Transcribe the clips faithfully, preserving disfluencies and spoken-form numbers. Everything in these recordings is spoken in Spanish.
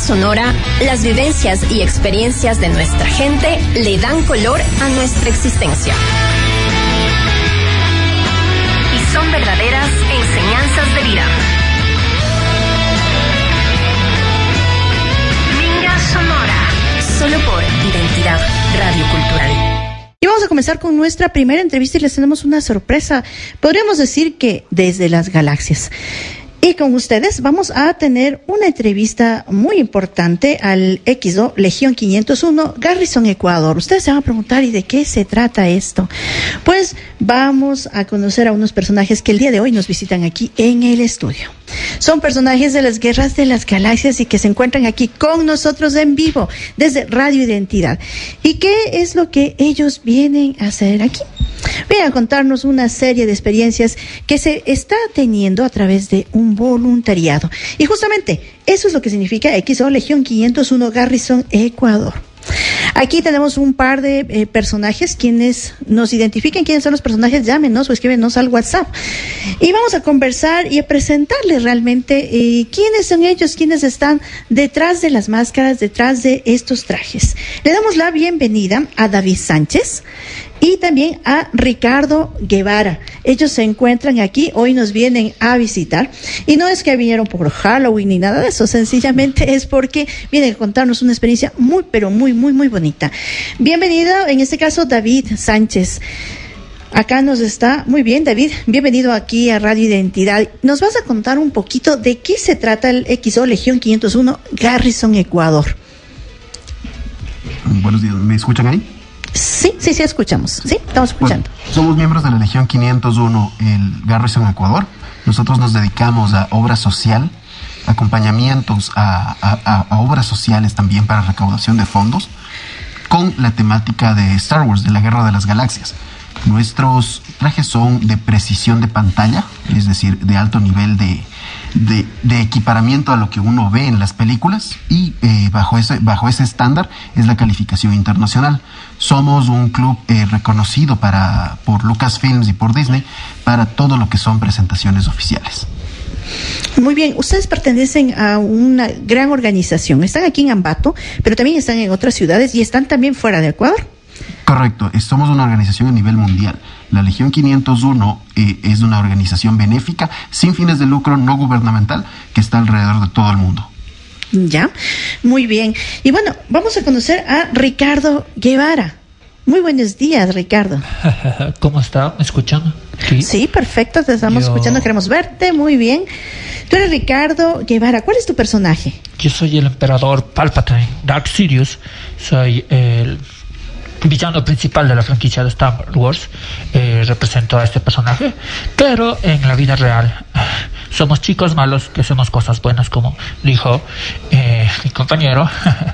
Sonora, las vivencias y experiencias de nuestra gente le dan color a nuestra existencia. Y son verdaderas enseñanzas de vida. Minga Sonora, solo por Identidad Radio Cultural. Y vamos a comenzar con nuestra primera entrevista y les tenemos una sorpresa. Podríamos decir que desde las galaxias. Y con ustedes vamos a tener una entrevista muy importante al X O Legión quinientos uno, Garrison, Ecuador. Ustedes se van a preguntar, ¿y de qué se trata esto? Pues vamos a conocer a unos personajes que el día de hoy nos visitan aquí en el estudio. Son personajes de las guerras de las galaxias y que se encuentran aquí con nosotros en vivo desde Radio Identidad. ¿Y qué es lo que ellos vienen a hacer aquí? Vienen a contarnos una serie de experiencias que se está teniendo a través de un voluntariado. Y justamente eso es lo que significa X O Legión quinientos uno Garrison, Ecuador. Aquí tenemos un par de eh, personajes. Quienes nos identifiquen quiénes son los personajes, llámenos o escríbenos al WhatsApp. Y vamos a conversar y a presentarles realmente eh, quiénes son ellos, quiénes están detrás de las máscaras, detrás de estos trajes. Le damos la bienvenida a David Sánchez y también a Ricardo Guevara. Ellos se encuentran aquí, hoy nos vienen a visitar, y no es que vinieron por Halloween ni nada de eso, sencillamente es porque vienen a contarnos una experiencia muy, pero muy, muy, muy bonita. Bienvenido, en este caso, David Sánchez. Acá nos está, muy bien, David, bienvenido aquí a Radio Identidad. Nos vas a contar un poquito de qué se trata el X O Legión quinientos uno Garrison, Ecuador. Buenos días, ¿me escuchan ahí? Sí, sí, sí, escuchamos. Sí, estamos escuchando. Bueno, somos miembros de la Legión quinientos uno, el Garrison, Ecuador. Nosotros nos dedicamos a obra social, acompañamientos a, a, a obras sociales también para recaudación de fondos, con la temática de Star Wars, de la Guerra de las Galaxias. Nuestros trajes son de precisión de pantalla, es decir, de alto nivel de, de, de equiparamiento a lo que uno ve en las películas, y eh, bajo ese, bajo ese estándar es la calificación internacional. Somos un club eh, reconocido para, por Lucasfilms y por Disney para todo lo que son presentaciones oficiales. Muy bien, ustedes pertenecen a una gran organización. Están aquí en Ambato, pero también están en otras ciudades y están también fuera de Ecuador. Correcto, somos una organización a nivel mundial. La Legión quinientos uno eh, es una organización benéfica, sin fines de lucro, no gubernamental, que está alrededor de todo el mundo. Ya, muy bien. Y bueno, vamos a conocer a Ricardo Guevara. Muy buenos días, Ricardo. ¿Cómo está? ¿Me escuchan? Sí, sí, perfecto, te estamos Yo... escuchando, queremos verte, muy bien. Tú eres Ricardo Guevara, ¿cuál es tu personaje? Yo soy el emperador Palpatine, Darth Sidious, soy el villano principal de la franquicia de Star Wars. Eh, represento a este personaje, pero en la vida real somos chicos malos que hacemos cosas buenas, como dijo eh, mi compañero,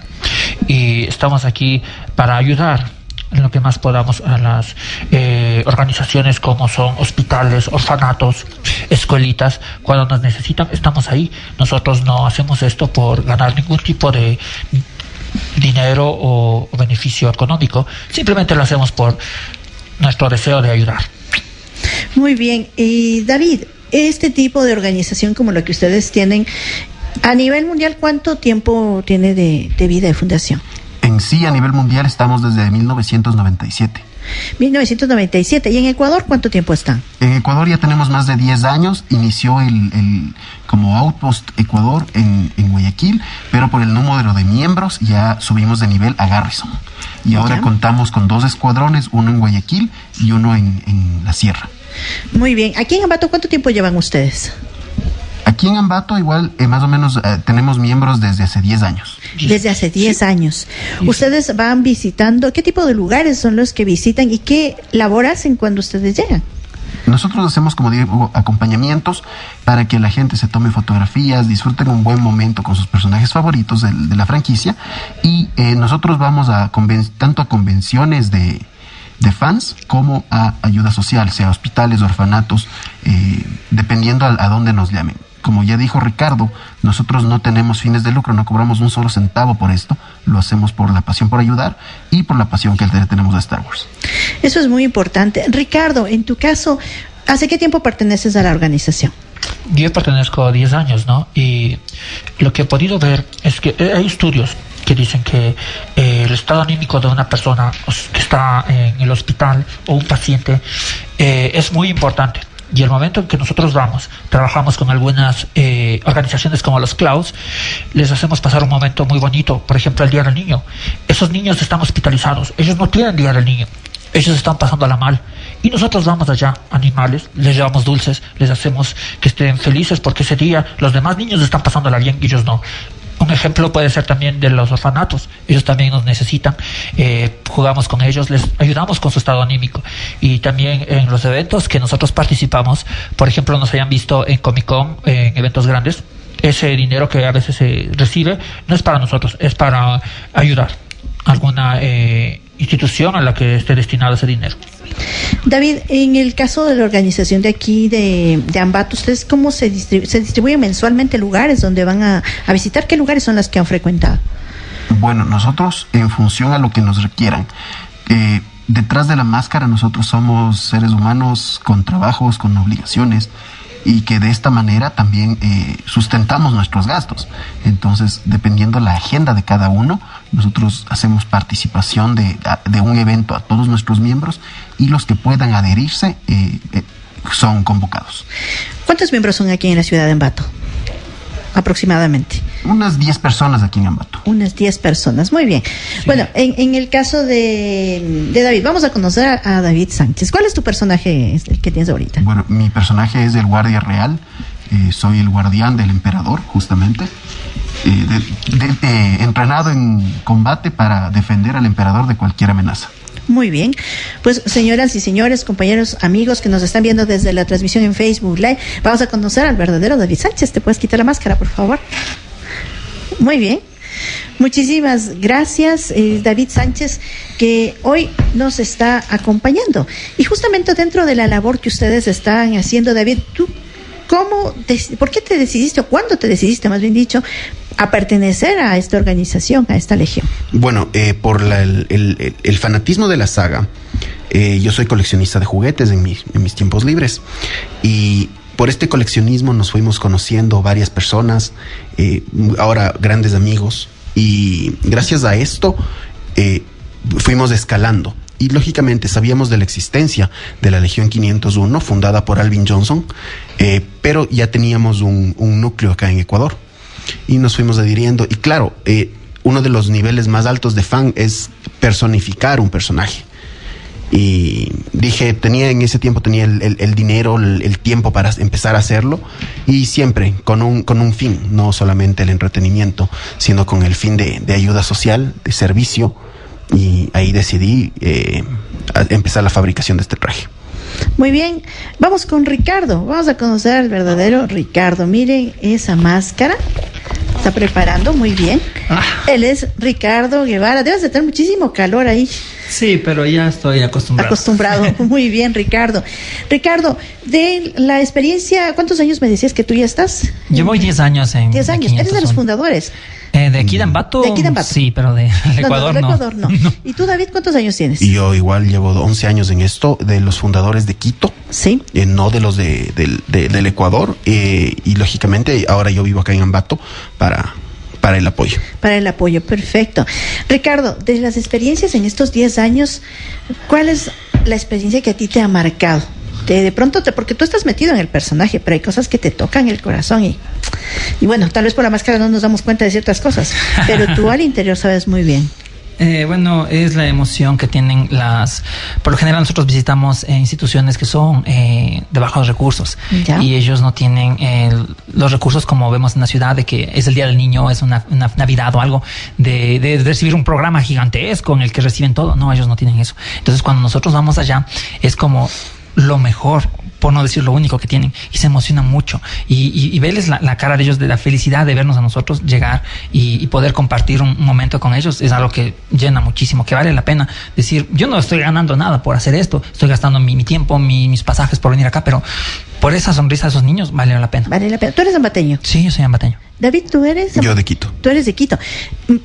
y estamos aquí para ayudar en lo que más podamos a las eh, organizaciones como son hospitales, orfanatos, escuelitas. Cuando nos necesitan, estamos ahí. Nosotros no hacemos esto por ganar ningún tipo de dinero o beneficio económico, simplemente lo hacemos por nuestro deseo de ayudar. Muy bien, y David, este tipo de organización como la que ustedes tienen a nivel mundial, ¿cuánto tiempo tiene de, de vida de fundación? En sí, a nivel mundial estamos desde mil novecientos noventa y siete. mil novecientos noventa y siete. ¿Y en Ecuador cuánto tiempo están? En Ecuador ya tenemos más de diez años. Inició el, el como Outpost Ecuador en, en Guayaquil, pero por el número de miembros ya subimos de nivel a Garrison. Y ahora ¿Ya? contamos con dos escuadrones, uno en Guayaquil y uno en, en la Sierra. Muy bien. ¿Aquí en Ambato cuánto tiempo llevan ustedes? Aquí en Ambato igual eh, más o menos eh, tenemos miembros desde hace diez años. Desde hace diez sí. años. Ustedes van visitando, ¿qué tipo de lugares son los que visitan y qué labor hacen cuando ustedes llegan? Nosotros hacemos, como digo, acompañamientos para que la gente se tome fotografías, disfruten un buen momento con sus personajes favoritos de, de la franquicia, y eh, nosotros vamos a conven- tanto a convenciones de, de fans como a ayuda social, sea hospitales, orfanatos, eh, dependiendo a, a dónde nos llamen. Como ya dijo Ricardo, nosotros no tenemos fines de lucro, no cobramos un solo centavo por esto, lo hacemos por la pasión por ayudar y por la pasión que tenemos a Star Wars. Eso es muy importante. Ricardo, en tu caso, ¿hace qué tiempo perteneces a la organización? yo pertenezco a diez años, ¿no? Y lo que he podido ver es que hay estudios que dicen que eh, el estado anímico de una persona que está en el hospital o un paciente eh, es muy importante. Y el momento en que nosotros vamos, trabajamos con algunas eh, organizaciones como los Clouds, les hacemos pasar un momento muy bonito. Por ejemplo, el Día del Niño. Esos niños están hospitalizados, ellos no tienen Día del Niño, ellos están pasándola mal. Y nosotros vamos allá, animales, les llevamos dulces, les hacemos que estén felices porque ese día los demás niños están pasándola bien y ellos no. Un ejemplo puede ser también de los orfanatos. Ellos también nos necesitan. Eh, jugamos con ellos, les ayudamos con su estado anímico. Y también en los eventos que nosotros participamos, por ejemplo, nos hayan visto en Comic Con, en eventos grandes, ese dinero que a veces se recibe no es para nosotros, es para ayudar a alguna eh, institución a la que esté destinado ese dinero. David, en el caso de la organización de aquí de, de Ambato, ¿ustedes cómo se, distribu- se distribuyen mensualmente lugares donde van a, a visitar? ¿Qué lugares son las que han frecuentado? Bueno, nosotros en función a lo que nos requieran. Eh, detrás de la máscara nosotros somos seres humanos con trabajos, con obligaciones, y que de esta manera también eh, sustentamos nuestros gastos. Entonces, dependiendo la agenda de cada uno, nosotros hacemos participación de, de un evento a todos nuestros miembros, y los que puedan adherirse eh, eh, son convocados. ¿Cuántos miembros son aquí en la ciudad de Ambato? Aproximadamente. Unas diez personas aquí en Ambato. Unas diez personas, muy bien. Sí. Bueno, en, en el caso de, de David, vamos a conocer a, a David Sánchez. ¿Cuál es tu personaje el que tienes ahorita? Bueno, mi personaje es el guardia real. Eh, soy el guardián del emperador, justamente. Eh, de, de, de, entrenado en combate para defender al emperador de cualquier amenaza. Muy bien, pues señoras y señores, compañeros, amigos que nos están viendo desde la transmisión en Facebook Live, vamos a conocer al verdadero David Sánchez. ¿Te puedes quitar la máscara, por favor? Muy bien, muchísimas gracias, eh, David Sánchez, que hoy nos está acompañando. Y justamente dentro de la labor que ustedes están haciendo, David, ¿tú cómo, por qué te decidiste, o cuándo te decidiste, más bien dicho, a pertenecer a esta organización, a esta legión? Bueno, eh, por la, el, el, el fanatismo de la saga. Eh, yo soy coleccionista de juguetes en, mi, en mis tiempos libres, y por este coleccionismo nos fuimos conociendo varias personas, eh, ahora grandes amigos, y gracias a esto eh, fuimos escalando. Y lógicamente sabíamos de la existencia de la Legión quinientos uno, fundada por Alvin Johnson, eh, pero ya teníamos un, un núcleo acá en Ecuador. Y nos fuimos adhiriendo. Y claro, eh, uno de los niveles más altos de fan es personificar un personaje. Y dije, tenía en ese tiempo tenía el, el, el dinero, el, el tiempo para empezar a hacerlo. Y siempre con un, con un fin, no solamente el entretenimiento, sino con el fin de, de ayuda social, de servicio. Y ahí decidí eh, empezar la fabricación de este traje. Muy bien, vamos con Ricardo, vamos a conocer al verdadero Ricardo. Miren esa máscara, está preparando muy bien. Ah. Él es Ricardo Guevara. Debes de tener muchísimo calor ahí. Sí, pero ya estoy acostumbrado. Acostumbrado, muy bien, Ricardo. Ricardo, de la experiencia, ¿cuántos años me decías que tú ya estás? Llevo diez años en... diez años, eres de los fundadores. Eh, ¿De aquí de Ambato? De aquí de Ambato. Sí, pero de Ecuador no. No, no, de Ecuador no. no. ¿Y tú, David, cuántos años tienes? Y yo igual llevo once años en esto, de los fundadores de Quito. Sí. Eh, no de los de, de, de, del Ecuador. Eh, y lógicamente ahora yo vivo acá en Ambato para... Para el apoyo. Para el apoyo, perfecto. Ricardo, de las experiencias en estos diez años, ¿cuál es la experiencia que a ti te ha marcado? De, de pronto, te, porque tú estás metido en el personaje, pero hay cosas que te tocan el corazón y, y bueno, tal vez por la máscara no nos damos cuenta de ciertas cosas, pero tú al interior sabes muy bien. Eh, bueno, es la emoción que tienen las... Por lo general nosotros visitamos eh, instituciones que son eh, de bajos recursos. ¿Ya? Y ellos no tienen eh, los recursos como vemos en la ciudad, de que es el Día del Niño, es una, una Navidad o algo, de, de, de recibir un programa gigantesco en el que reciben todo. No, ellos no tienen eso. Entonces cuando nosotros vamos allá es como lo mejor, por no decir lo único que tienen, y se emocionan mucho y, y, y verles la, la cara de ellos, de la felicidad de vernos a nosotros llegar y, y poder compartir un, un momento con ellos, es algo que llena muchísimo, que vale la pena decir, yo no estoy ganando nada por hacer esto, estoy gastando mi, mi tiempo, mi, mis pasajes por venir acá, pero por esa sonrisa de esos niños vale la pena. Vale la pena. ¿Tú eres ambateño? Sí, yo soy ambateño. David, ¿tú eres? Yo de Quito. Tú eres de Quito.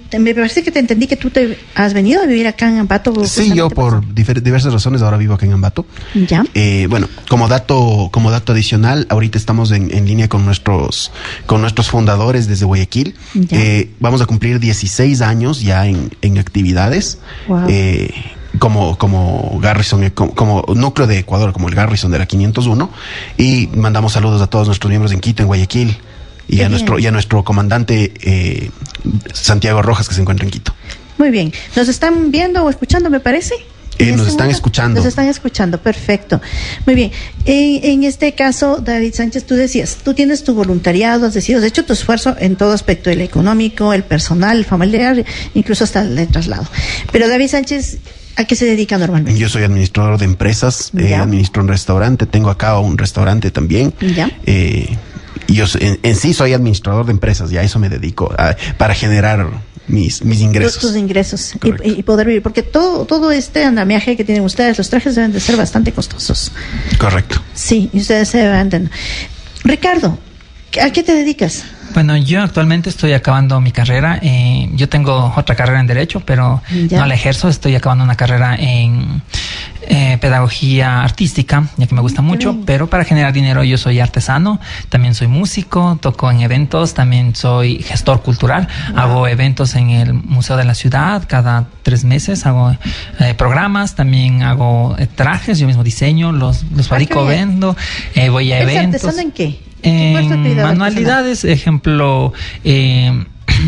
te, me parece que te entendí que tú te has venido a vivir acá en Ambato. Sí, yo por difer- diversas razones ahora vivo acá en Ambato. Ya. Eh, bueno, como dato, como dato adicional, ahorita estamos en, en línea con nuestros, con nuestros fundadores desde Guayaquil. Eh, vamos a cumplir dieciséis años ya en, en actividades. Wow. Eh, como como Garrison, como, como núcleo de Ecuador, como el Garrison de la quinientos uno, y mandamos saludos a todos nuestros miembros en Quito, en Guayaquil, y a nuestro y a nuestro comandante eh, Santiago Rojas, que se encuentra en Quito. Muy bien. ¿Nos están viendo o escuchando, me parece? Eh, nos están escuchando. Nos están escuchando, perfecto. Muy bien. En, en este caso, David Sánchez, tú decías, tú tienes tu voluntariado, has decidido, has hecho tu esfuerzo en todo aspecto, el económico, el personal, el familiar, incluso hasta el de traslado. Pero David Sánchez, ¿a qué se dedica normalmente? Yo soy administrador de empresas, eh, administro un restaurante, tengo acá un restaurante también. Ya. Eh, yo en, en sí soy administrador de empresas, ya a eso me dedico, a, para generar mis, mis ingresos. Tus, tus ingresos y, y poder vivir, porque todo, todo este andamiaje que tienen ustedes, los trajes deben de ser bastante costosos. Correcto. Sí, y ustedes se venden. Ricardo, ¿a qué te dedicas? Bueno, yo actualmente estoy acabando mi carrera. Eh, yo tengo otra carrera en Derecho, pero ya no la ejerzo. Estoy acabando una carrera en eh, Pedagogía Artística, ya que me gusta mucho. Pero para generar dinero yo soy artesano, también soy músico, toco en eventos, también soy gestor cultural. Wow. Hago eventos en el Museo de la Ciudad cada tres meses. Hago eh, programas, también hago eh, trajes. Yo mismo diseño, los, los fabrico, ah, vendo. Eh, voy a ¿Es eventos. artesano en qué? En manualidades, ejemplo, eh,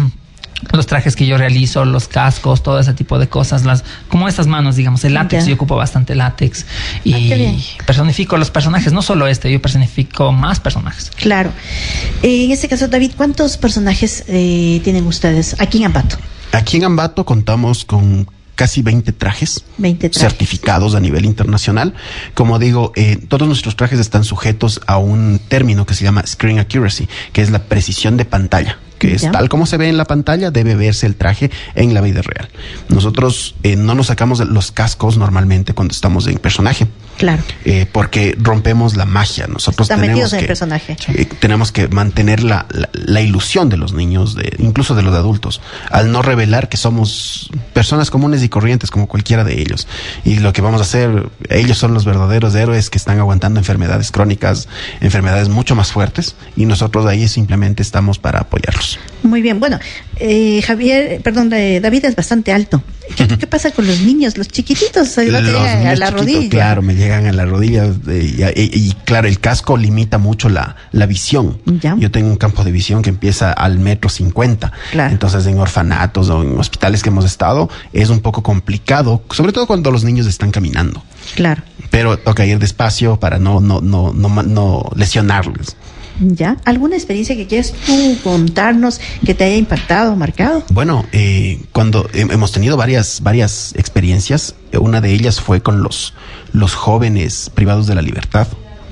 los trajes que yo realizo, los cascos, todo ese tipo de cosas, las como estas manos, digamos, el látex, ya. Yo ocupo bastante látex y ah, personifico los personajes, no solo este, yo personifico más personajes. Claro. Eh, en este caso, David, ¿cuántos personajes eh, tienen ustedes aquí en Ambato? Aquí en Ambato contamos con casi veinte trajes, veinte trajes certificados a nivel internacional. Como digo, eh, todos nuestros trajes están sujetos a un término que se llama Screen Accuracy, que es la precisión de pantalla, que es ¿ya? Tal como se ve en la pantalla, debe verse el traje en la vida real. Nosotros eh, no nos sacamos los cascos normalmente cuando estamos en personaje. Claro. Eh, porque rompemos la magia. Nosotros Están tenemos metidos en que, el personaje. Eh, tenemos que mantener la, la, la ilusión de los niños, de, incluso de los adultos, al no revelar que somos personas comunes y corrientes como cualquiera de ellos. Y lo que vamos a hacer, ellos son los verdaderos héroes que están aguantando enfermedades crónicas, enfermedades mucho más fuertes, y nosotros ahí simplemente estamos para apoyarlos. Muy bien, bueno, eh, Javier, perdón, eh, David es bastante alto. ¿Qué, ¿Qué pasa con los niños, los chiquititos? Ahí no te llegan a la rodilla. Claro, me llegan a la rodilla eh, y, y, y claro, el casco limita mucho la, la visión. ¿Ya? Yo tengo un campo de visión que empieza al metro cincuenta. Claro. Entonces, en orfanatos o en hospitales que hemos estado, es un poco complicado, sobre todo cuando los niños están caminando. Claro. Pero toca ir despacio para no, no, no, no, no lesionarles. ¿Ya? ¿Alguna experiencia que quieras tú contarnos que te haya impactado, marcado? Bueno, eh, cuando eh, hemos tenido varias, varias experiencias, una de ellas fue con los, los jóvenes privados de la libertad.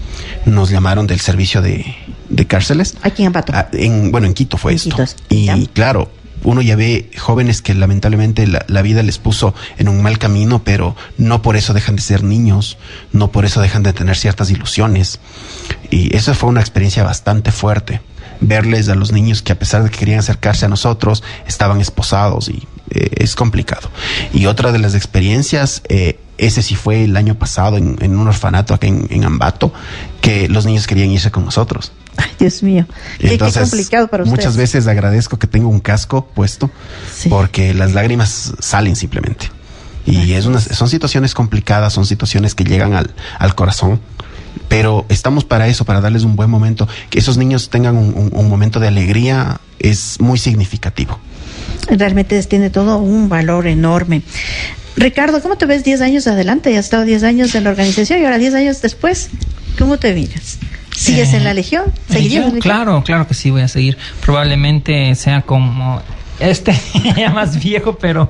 Nos llamaron del servicio de, de cárceles. Aquí en Ambato. Ah, en, bueno, en Quito fue en esto. Quito, y ¿ya? Claro, uno ya ve jóvenes que lamentablemente la, la vida les puso en un mal camino, pero no por eso dejan de ser niños, no por eso dejan de tener ciertas ilusiones. Y eso fue una experiencia bastante fuerte. Verles a los niños que a pesar de que querían acercarse a nosotros, estaban esposados y eh, es complicado. Y otra de las experiencias, eh, ese sí fue el año pasado en, en un orfanato acá en, en Ambato, que los niños querían irse con nosotros. Ay, Dios mío, qué, Entonces, qué complicado para ustedes. Muchas veces agradezco que tengo un casco puesto, sí, porque las lágrimas salen simplemente. Y Ay, es una, son situaciones complicadas, son situaciones que llegan al, al corazón. Pero estamos para eso, para darles un buen momento. Que esos niños tengan un, un, un momento de alegría es muy significativo. Realmente tiene todo un valor enorme. Ricardo, ¿cómo te ves diez años adelante? Ya has estado diez años en la organización y ahora diez años después, ¿cómo te miras? ¿Sigues eh, en la Legión? ¿Seguirías? Legión? Claro, claro que sí, voy a seguir. Probablemente sea como este, ya más viejo, pero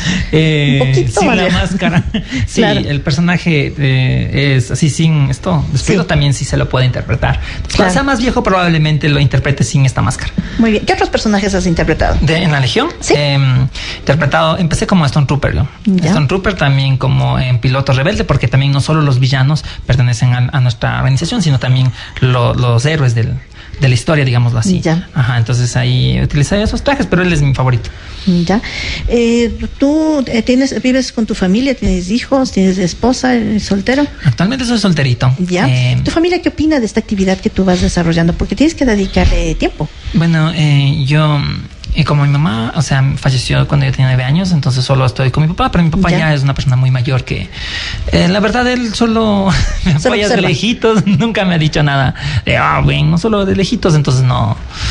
eh, un poquito sin más la viejo. máscara. Sí, claro. El personaje eh, es así sin esto. Después sí, también sí se lo puede interpretar. Entonces, claro, cuando sea más viejo, probablemente lo interprete sin esta máscara. Muy bien. ¿Qué otros personajes has interpretado? De, ¿En la Legión? Sí. Eh, interpretado, empecé como Stone Trooper yo. ¿Ya? Stone Trooper también como en Piloto Rebelde, porque también no solo los villanos pertenecen a, a nuestra organización, sino también lo, los héroes del, de la historia, digámoslo así. Ya. Ajá, entonces ahí utilicé esos trajes, pero él es mi favorito. Ya. Eh, ¿Tú eh, tienes, vives con tu familia? ¿Tienes hijos? ¿Tienes esposa? ¿Eres soltero? Actualmente soy solterito. Ya. Eh, ¿Tu familia qué opina de esta actividad que tú vas desarrollando? Porque tienes que dedicarle tiempo. Bueno, eh, yo... Y como mi mamá, o sea, falleció cuando yo tenía nueve años, entonces solo estoy con mi papá, pero mi papá ya, ya es una persona muy mayor que, eh, la verdad, él solo me apoya de lejitos, nunca me ha dicho nada de, ah, bueno, solo de lejitos, entonces no.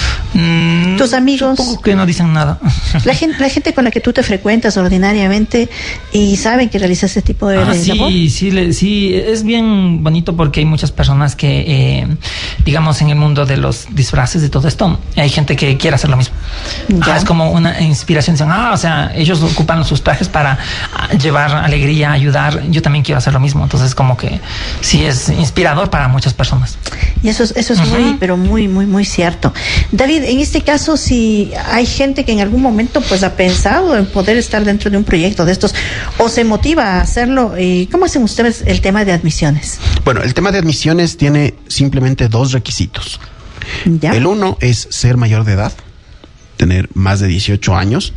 Mm, ¿Tus amigos? Supongo que no dicen nada. La gente, la gente con la que tú te frecuentas ordinariamente y saben que realizas ese tipo de, ah, de sí, labor. Sí, le, sí, es bien bonito porque hay muchas personas que, eh, digamos, en el mundo de los disfraces y todo esto, hay gente que quiere hacer lo mismo. Ah, es como una inspiración. Dicen, ah, o sea, ellos ocupan sus trajes para llevar alegría, ayudar. Yo también quiero hacer lo mismo. Entonces, como que sí es inspirador para muchas personas. Y eso es, eso es uh-huh. muy, pero muy, muy, muy cierto. David, en este caso, si hay gente que en algún momento pues ha pensado en poder estar dentro de un proyecto de estos o se motiva a hacerlo, ¿cómo hacen ustedes el tema de admisiones? Bueno, el tema de admisiones tiene simplemente dos requisitos. ¿Ya? El uno es ser mayor de edad, tener más de dieciocho años,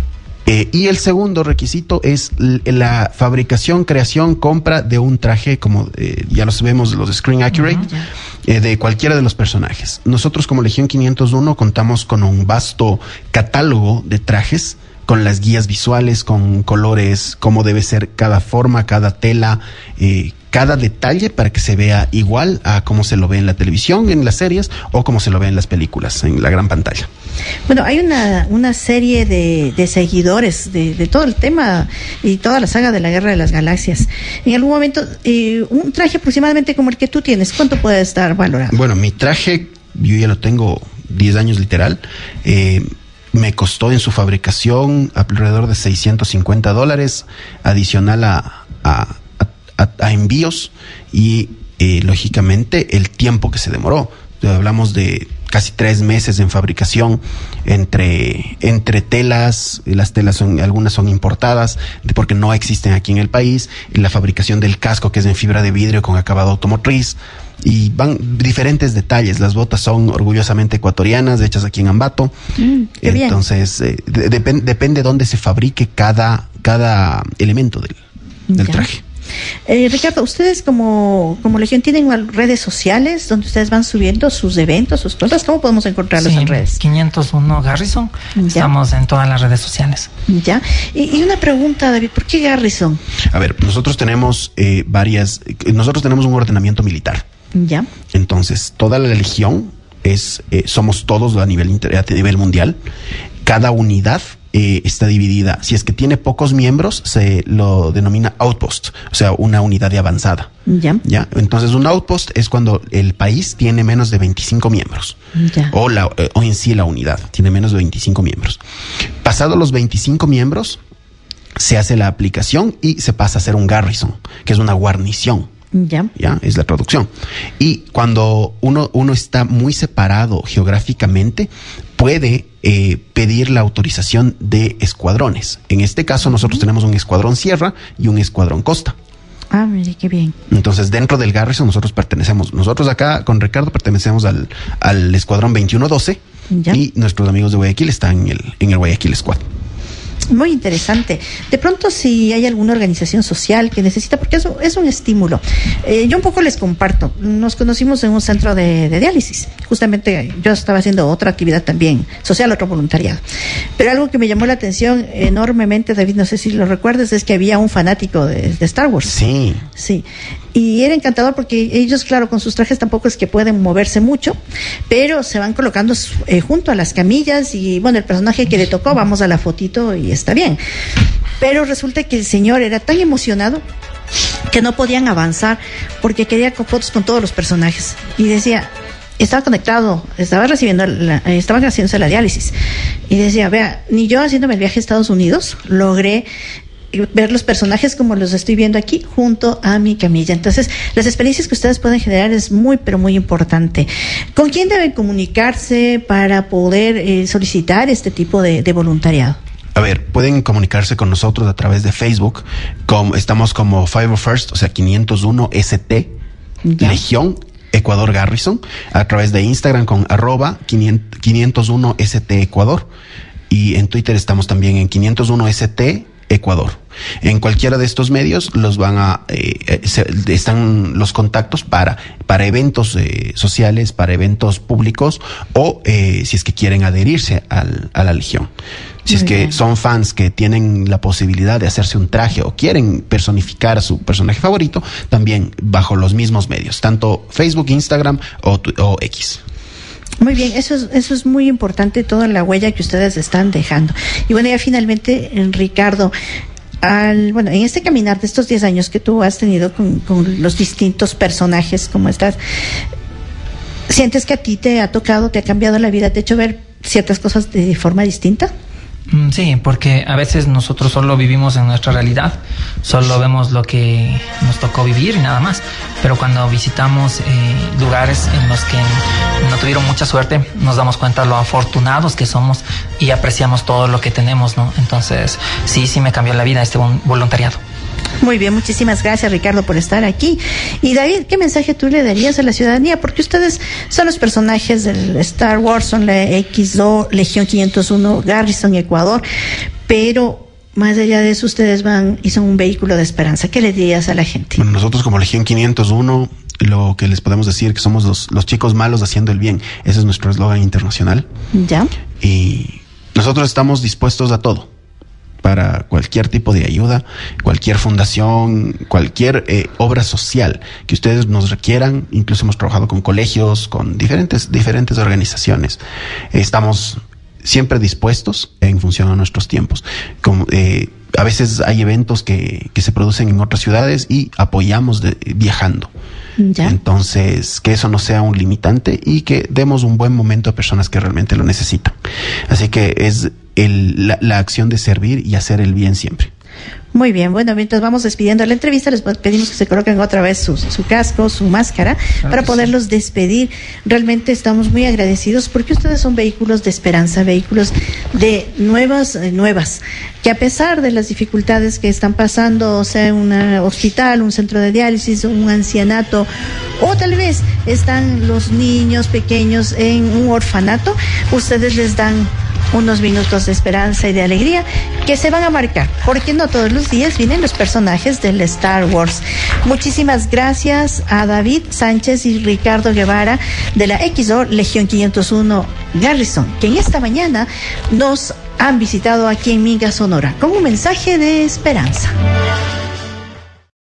eh, y el segundo requisito es l- la fabricación, creación, compra de un traje, como eh, ya los vemos, los Screen Accurate, uh-huh, eh, de cualquiera de los personajes. Nosotros como Legión quinientos uno contamos con un vasto catálogo de trajes, con las guías visuales, con colores, cómo debe ser cada forma, cada tela, eh, cada detalle para que se vea igual a cómo se lo ve en la televisión, en las series, o como se lo ve en las películas, en la gran pantalla. Bueno, hay una, una serie de, de seguidores de, de todo el tema y toda la saga de la Guerra de las Galaxias. En algún momento, eh, un traje aproximadamente como el que tú tienes, ¿cuánto puede estar valorado? Bueno, mi traje, yo ya lo tengo diez años literal, eh, me costó en su fabricación alrededor de seiscientos cincuenta dólares, adicional a, a, a, a envíos y, eh, lógicamente, el tiempo que se demoró. Hablamos de casi tres meses en fabricación, entre, entre telas, las telas son, algunas son importadas porque no existen aquí en el país, la fabricación del casco que es en fibra de vidrio con acabado automotriz, y van diferentes detalles. Las botas son orgullosamente ecuatorianas, hechas aquí en Ambato. Mm, Entonces, eh, de, depend, depende dónde se fabrique cada, cada elemento del, del traje. Eh, Ricardo, ustedes como, como Legión tienen redes sociales donde ustedes van subiendo sus eventos, sus cosas. ¿Cómo podemos encontrarlos sí, en redes? quinientos uno Garrison. ¿Ya? Estamos en todas las redes sociales. Ya. Y, y una pregunta, David, ¿por qué Garrison? A ver, nosotros tenemos eh, varias, nosotros tenemos un ordenamiento militar. Ya. Entonces, toda la Legión es, eh, somos todos a nivel inter, a nivel mundial. Cada unidad eh, está dividida. Si es que tiene pocos miembros, se lo denomina outpost, o sea, una unidad de avanzada. Ya. Ya. Entonces, un outpost es cuando el país tiene menos de veinticinco miembros. Ya. O, la, eh, o en sí la unidad tiene menos de veinticinco miembros. Pasado los veinticinco miembros, se hace la aplicación y se pasa a ser un garrison, que es una guarnición. Ya. Ya, es la traducción. Y cuando uno, uno está muy separado geográficamente, puede eh, pedir la autorización de escuadrones. En este caso, nosotros tenemos un escuadrón Sierra y un escuadrón Costa. Ah, mire, qué bien. Entonces, dentro del Garrison, nosotros pertenecemos, nosotros acá con Ricardo pertenecemos al, al escuadrón veintiuno doce, y nuestros amigos de Guayaquil están en el, en el Guayaquil Squad. Muy interesante. De pronto, si hay alguna organización social que necesita, porque eso es un estímulo. Eh, yo un poco les comparto. Nos conocimos en un centro de, de diálisis. Justamente yo estaba haciendo otra actividad también social, otro voluntariado. Pero algo que me llamó la atención enormemente, David, no sé si lo recuerdas, es que había un fanático de, de Star Wars. Sí. Sí. Y era encantador porque ellos, claro, con sus trajes tampoco es que pueden moverse mucho, pero se van colocando eh, junto a las camillas y, bueno, el personaje que le tocó, vamos a la fotito y está bien. Pero resulta que el señor era tan emocionado que no podían avanzar porque quería fotos con todos los personajes. Y decía, estaba conectado, estaba recibiendo, la, estaba haciéndose la diálisis. Y decía, vea, ni yo haciéndome el viaje a Estados Unidos logré ver los personajes como los estoy viendo aquí junto a mi camilla. Entonces, las experiencias que ustedes pueden generar es muy, pero muy importante. ¿Con quién deben comunicarse para poder eh, solicitar este tipo de, de voluntariado? A ver, pueden comunicarse con nosotros a través de Facebook. Como, estamos como quinientos uno First, o sea, quinientos uno S T, ya. Legión Ecuador Garrison, a través de Instagram con arroba quinientos uno S T Ecuador, y en Twitter estamos también en quinientos uno S T Ecuador. En cualquiera de estos medios los van a eh, se, están los contactos para para eventos eh, sociales, para eventos públicos, o eh, si es que quieren adherirse al, a la Legión. Si es que son fans que tienen la posibilidad de hacerse un traje o quieren personificar a su personaje favorito, también bajo los mismos medios, tanto Facebook, Instagram o, o X. Muy bien, eso es, eso es muy importante, toda la huella que ustedes están dejando. Y bueno, ya finalmente, Ricardo, al, bueno, en este caminar de estos diez años que tú has tenido con, con los distintos personajes como estás, ¿sientes que a ti te ha tocado, te ha cambiado la vida, te ha hecho ver ciertas cosas de forma distinta? Sí, porque a veces nosotros solo vivimos en nuestra realidad, solo vemos lo que nos tocó vivir y nada más. Pero cuando visitamos eh, lugares en los que no tuvieron mucha suerte, nos damos cuenta lo afortunados que somos y apreciamos todo lo que tenemos, ¿no? Entonces, sí, sí me cambió la vida este voluntariado. Muy bien, muchísimas gracias, Ricardo, por estar aquí. Y David, ¿qué mensaje tú le darías a la ciudadanía? Porque ustedes son los personajes del Star Wars, son la X O, Legión quinientos uno, Garrison, Ecuador, pero más allá de eso ustedes van y son un vehículo de esperanza. ¿Qué le dirías a la gente? Bueno, nosotros como Legión quinientos uno, lo que les podemos decir que somos los, los chicos malos haciendo el bien. Ese es nuestro eslogan internacional. Ya. Y nosotros estamos dispuestos a todo, para cualquier tipo de ayuda, cualquier fundación, cualquier eh, obra social que ustedes nos requieran. Incluso hemos trabajado con colegios, con diferentes, diferentes organizaciones. Estamos siempre dispuestos en función a nuestros tiempos. Como, eh, a veces hay eventos que, que se producen en otras ciudades y apoyamos de, viajando. ¿Ya? Entonces, que eso no sea un limitante y que demos un buen momento a personas que realmente lo necesitan. Así que es el, la, la acción de servir y hacer el bien siempre. Muy bien, bueno, mientras vamos despidiendo la entrevista, les pedimos que se coloquen otra vez su, su casco, su máscara, claro, para poderlos sí. despedir. Realmente estamos muy agradecidos porque ustedes son vehículos de esperanza, vehículos de nuevas, eh, nuevas, que a pesar de las dificultades que están pasando, o sea, un hospital, un centro de diálisis, un ancianato, o tal vez están los niños pequeños en un orfanato, ustedes les dan unos minutos de esperanza y de alegría que se van a marcar, porque no todos los días vienen los personajes del Star Wars. Muchísimas gracias a David Sánchez y Ricardo Guevara de la X O Legión quinientos uno Garrison, que en esta mañana nos han visitado aquí en Minga, Sonora, con un mensaje de esperanza.